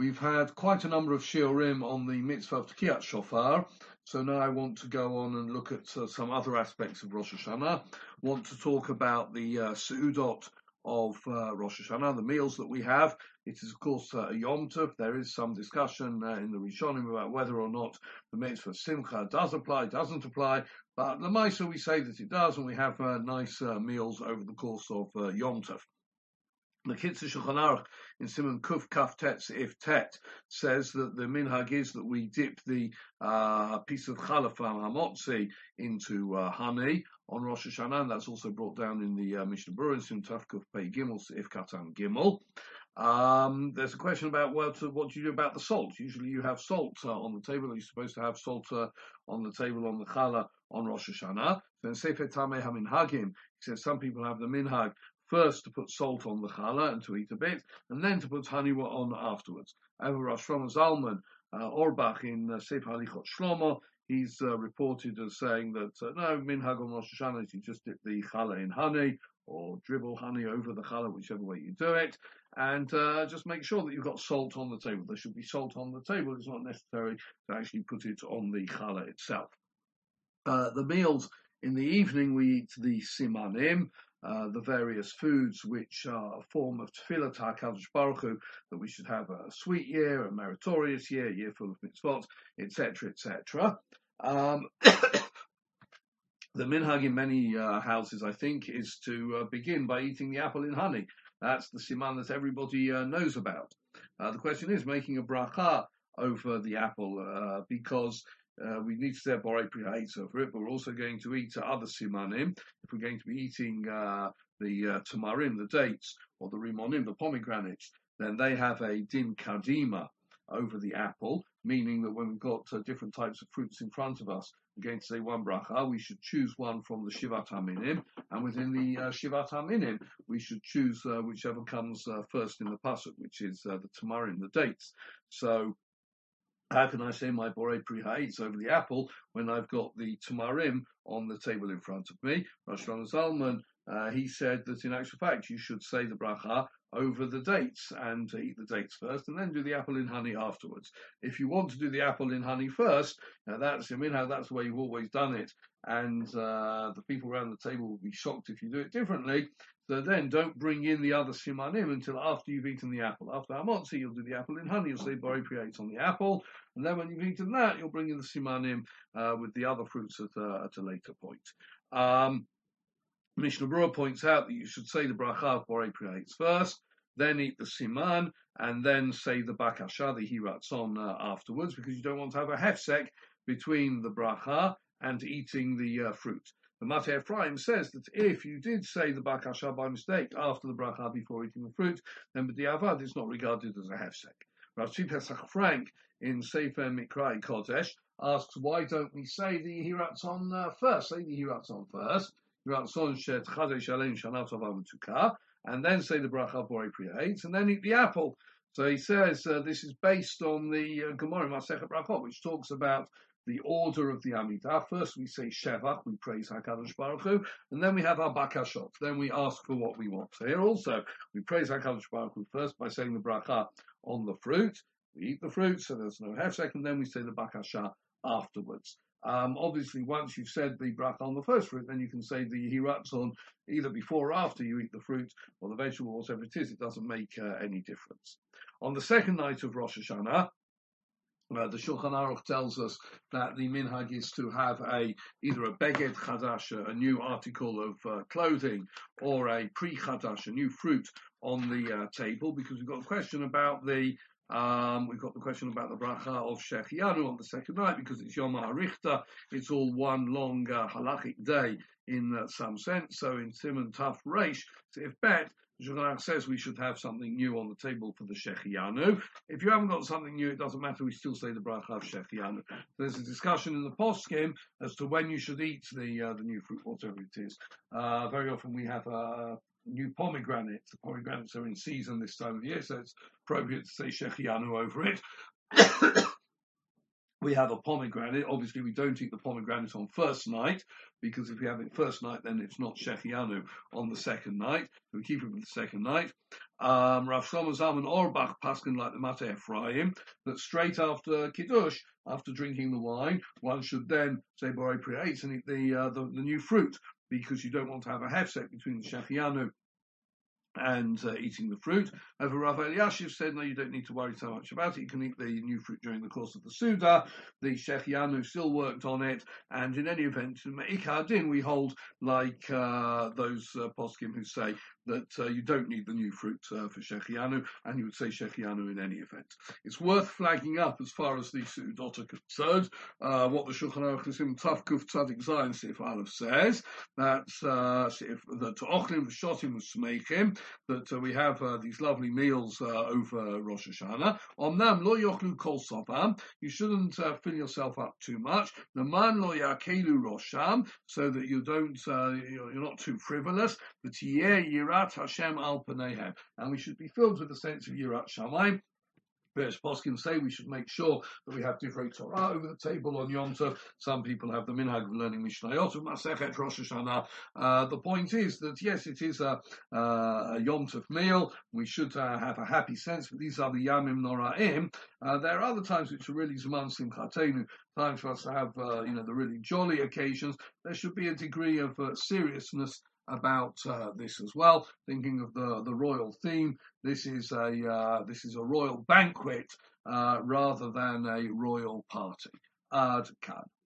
We've had quite a number of shiurim on the mitzvah of Tekiyat Shofar, so now I want to go on and look at some other aspects of Rosh Hashanah. Want to talk about the seudot of Rosh Hashanah, the meals that we have. It is, of course, a Yom Tov. There is some discussion in the Rishonim about whether or not the mitzvah Simcha does apply, doesn't apply, but Lamaisa we say that it does, and we have nice meals over the course of Yom Tov. The Kitzur Shulchan Aruch in Siman Kuf Kaf Tet Seif Tet says that the minhag is that we dip the piece of challah from hamotzi into honey on Rosh Hashanah, and that's also brought down in the Mishnah Berurah in Siman Taf Kuf Pei Gimel Seif Katan Gimel. There's a question about what do you do about the salt. Usually you have salt on the table. You're supposed to have salt on the table on the challah on Rosh Hashanah. Then Sefer Tamei HaMinhagim, he says some people have the minhag first to put salt on the challah and to eat a bit, and then to put honey on afterwards. However, Rosh Shlomo Zalman Orbach in Sefer Halichot Shlomo, he's reported as saying that no, minhag on Rosh Hashanah is you just dip the challah in honey or dribble honey over the challah, whichever way you do it, and just make sure that you've got salt on the table. There should be salt on the table. It's not necessary to actually put it on the challah itself. The meals in the evening, we eat the simanim, the various foods which are a form of tefillah to HaKadosh Baruch Hu, that we should have a sweet year, a meritorious year, a year full of mitzvot, etc., etc. The minhag in many houses, I think, is to begin by eating the apple in honey. That's the siman that everybody knows about. The question is making a bracha over the apple because we need to say borei pri ha'etz over it, but we're also going to eat other simanim. If we're going to be eating the tamarim, the dates, or the rimonim, the pomegranates, then they have a din kadima over the apple, meaning that when we've got different types of fruits in front of us, we're going to say one bracha, we should choose one from the Shivat HaMinim, and within the Shivat HaMinim, we should choose whichever comes first in the pasuk, which is the tamarim, the dates. So, how can I say my borei pri ha'etz over the apple when I've got the tamarim on the table in front of me? Rosh Shlomo Zalman, he said that in actual fact you should say the bracha over the dates and eat the dates first and then do the apple in honey afterwards. If you want to do the apple in honey first, that's the way you've always done it, and the people around the table will be shocked if you do it differently. So then don't bring in the other simanim until after you've eaten the apple. After hamotzi, you'll do the apple in honey, you'll say borei pri ha'etz on the apple, and then when you've eaten that, you'll bring in the simanim with the other fruits at a later point. Mishnah Berurah points out that you should say the bracha of borei pri ha'etz first, then eat the siman, and then say the bakasha, the hiratzon afterwards, because you don't want to have a hefsek between the bracha and eating the fruit. The Matei Ephraim says that if you did say the bakasha by mistake after the bracha before eating the fruit, then b'diavad it's not regarded as a hefsek. Rav Tzvi Pesach Frank in Sefer Mikrai Kodesh asks, why don't we say the hiratzon first? Say the hiratzon first. Hiratzon shet chadesh alein shana tova v'tukah, and then say the bracha borei pri ha'etz, and then eat the apple. So he says this is based on the Gemara Masechet Brachot, which talks about the order of the Amidah. First we say Shevach, we praise HaKadosh Baruch Hu, and then we have our Bakashot. Then we ask for what we want. So here also, we praise HaKadosh Baruch Hu first by saying the bracha on the fruit. We eat the fruit, so there's no hefsek, and then we say the Bakasha afterwards. Obviously, once you've said the bracha on the first fruit, then you can say the hiratzon either before or after you eat the fruit or the vegetable, whatever it is. It doesn't make any difference. On the second night of Rosh Hashanah, the Shulchan Aruch tells us that the minhag is to have either a beged chadash, a new article of clothing, or a pri chadash, a new fruit on the table, because we've got a question about the bracha of Shechianu on the second night, because it's Yom HaRichta. It's all one long halachic day in some sense. So in Siman Taf Reish, if bet, Shulchan says we should have something new on the table for the Shechianu. If you haven't got something new, it doesn't matter. We still say the bracha of Shechianu. There's a discussion in the poskim as to when you should eat the new fruit, whatever it is. Very often we have new pomegranates. The pomegranates are in season this time of year, so it's appropriate to say Shechianu over it. We have a pomegranate. Obviously, we don't eat the pomegranate on first night, because if we have it first night, then it's not Shechianu on the second night. We keep it for the second night. Rav Shlomo Zalman Auerbach paskin like the Mate Ephraim, that straight after Kiddush, after drinking the wine, one should then say Borei Pri'etz and eat the new fruit, because you don't want to have a hefsek between the Shechianu and eating the fruit. Over Rav Eliashiv said, no, you don't need to worry so much about it. You can eat the new fruit during the course of the Suda. The Shechianu still worked on it, and in any event, Me'ikar Din, we hold like those poskim who say that you don't need the new fruit for Shechianu, and you would say Shechianu in any event. It's worth flagging up as far as the Sudot are concerned, what the Shulchan Aruch Chasim Tav Kuf Tzadik Zayin Sif Aleph says, that Ochlim V'Shotim V'Smeichim, that we have these lovely meals over Rosh Hashanah. Omnam lo yochlu kol sofam. You shouldn't fill yourself up too much. Naman lo yakelu rosham, so that you don't, you're not too frivolous. But yirat Hashem al panehem, and we should be filled with a sense of yirat shamayim. Various poskim say we should make sure that we have Divrei Torah over the table on Yom Tov. Some people have the minhag of learning Mishnayot of Masechet Rosh Hashanah. The point is that yes, it is a Yom Tov meal. We should have a happy sense, but these are the Yamim Noraim. There are other times which are really Zman Simchatenu, times for us to have the really jolly occasions. There should be a degree of seriousness about this as well, thinking of the royal theme. This is a royal banquet rather than a royal party. Ad Kan.